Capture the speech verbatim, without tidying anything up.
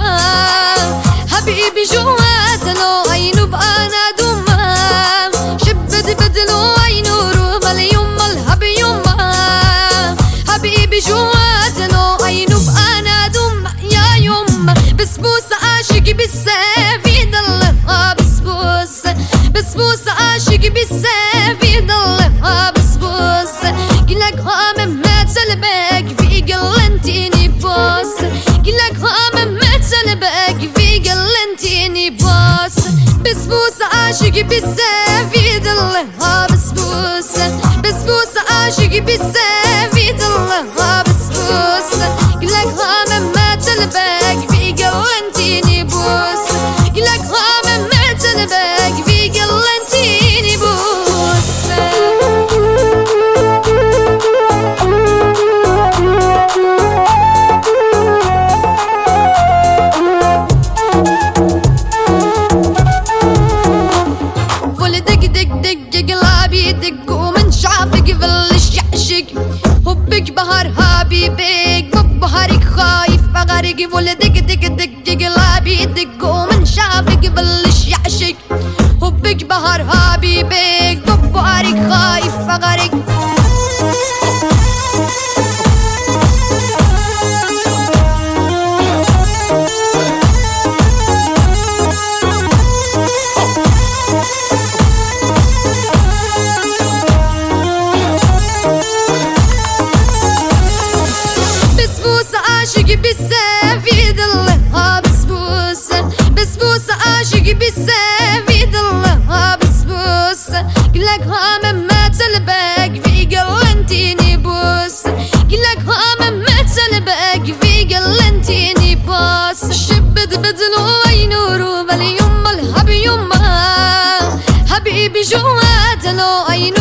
حبيبي جوات لو عينو بأنا دمام شبت بدلو عينو روما اليوم الهب يوما حبيبي جوات لو عينو بأنا دم يا يوم بسبوسة عاشق بالسيف يضلها بسبوسة بسبوسة عاشق بالسيف يضلها بسبوسة قلك ها مهما تلبك في قلنتيني بوس قلك ها مهما تلبك في قلنتيني بوس بسبوسة عاشق بالسيف يضلها بسبوسة بسبوسة عاشق بالسيف يضلها بسبوسة قلك ها مهما تلبك في قلنتيني بوس قلك ها مهما تلبك في قلنتيني بوس يدق ومن شافك يفلش يعشق حبك بهر حبيبك ببهرك خايف اغرق ولدك دق دق قلبي يدق ومن شافك يفلش يعشق حبك بهر حبيبك ببهرك خايف اغرق عاشق بالسيف يضلها بسبوسة بسبوسة عاشق بالسيف يضلها بسبوسة قلك ها مهما تلبك في قلنتيني بوس قلك ها مهما تلبك في قلنتيني بوس شبت بدلو عينو روما اليوم الهب يوما حبيبي جوات لو عينو